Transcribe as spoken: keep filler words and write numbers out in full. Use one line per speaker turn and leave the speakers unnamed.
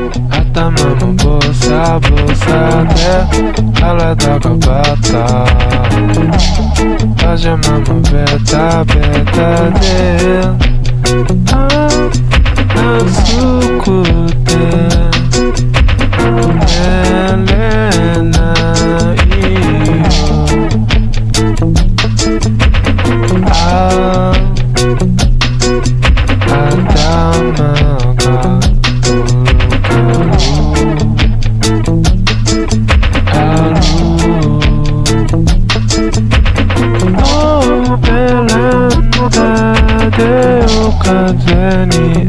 頭もボサボサで体がバタパジャマもベタベタであ暑くて寝れないよあ頭が風に